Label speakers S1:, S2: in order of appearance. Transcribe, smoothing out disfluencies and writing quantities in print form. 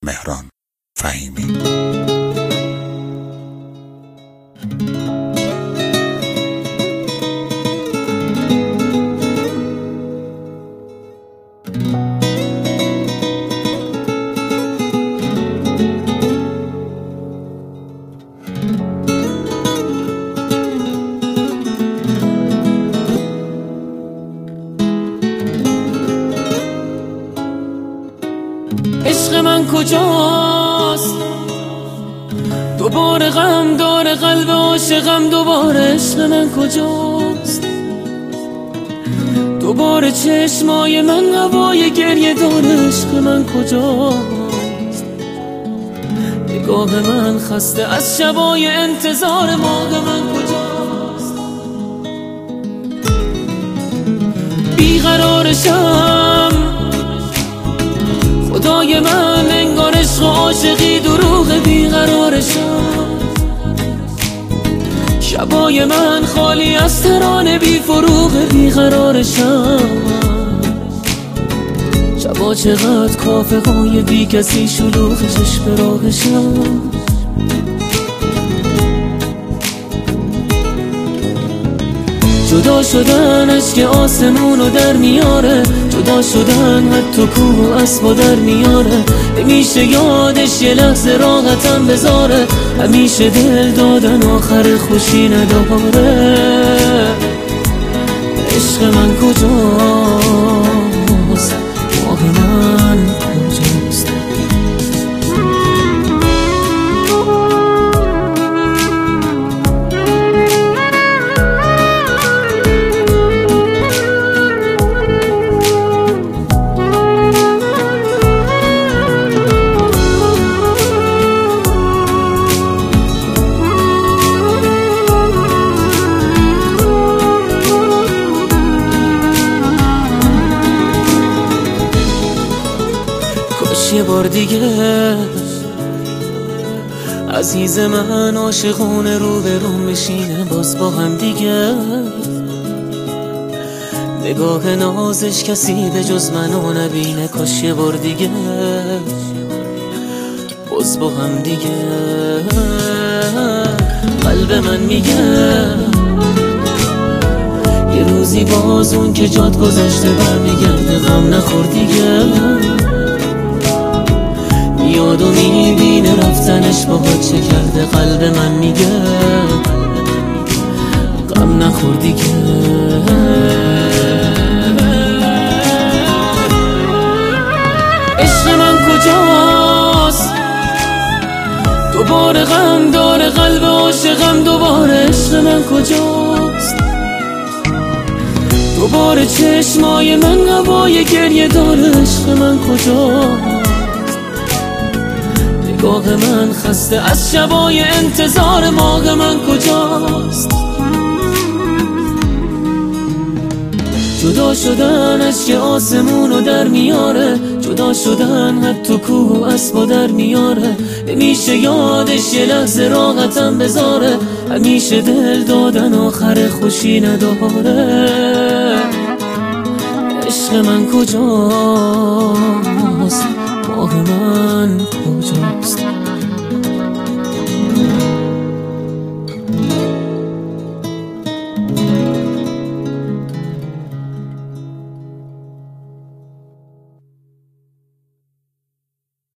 S1: مهران فهیمی.
S2: عشق من کجاست؟ دوباره غم داره قلب عاشقم، دوباره عشق من کجاست؟ دوباره چشمای من هوای گریه داره، عشق من کجاست؟ نگاه من خسته از شبای انتظار، ماه من کجاست؟ بیقرارشم خدای من، انگار عشق و عاشقی دروغ، بیقرارشم شبای من خالی از ترانه بی فروغ، بیقرارشم شبا چقدر کافه های بی کسی شلوغ، چشم راهشم جدا شدن اشک آسمونو در میاره، جدا شدن حتی کوه و اسبا در میاره، نمیشه یادش یه لحظه راحتم بذاره، همیشه دل دادن آخر خوشی نداره. عشق من کجاست؟ ماه من کجاست؟ یه بار دیگه عزیز من عاشقونه رو به روم بشینه باز با هم دیگه، نگاه نازش کسی به جز منو نبینه، کاش یه بار دیگه باز با هم دیگه. قلب من میگه یه روزی باز اون که جات گذشته برمیگرده، غم نخور دیگه، یادو میبینه رفتنش باهات چه کرده. قلب من میگه غم نخور دیگه. عشق من کجاست؟ دوباره غم داره قلب عاشقم، دوباره عشق من کجاست؟ دوباره چشمای من هوای گریه داره، عشق من کجاست؟ نگاه من خسته از شبای انتظار، ماه من کجاست؟ جدا شدن اشک آسمونو در میاره، جدا شدن حتی کوه و اسبا در میاره، نمیشه یادش یه لحظه راحتم بذاره، همیشه دل دادن آخر خوشی نداره. عشق من کجاست؟ ماه من کجاست؟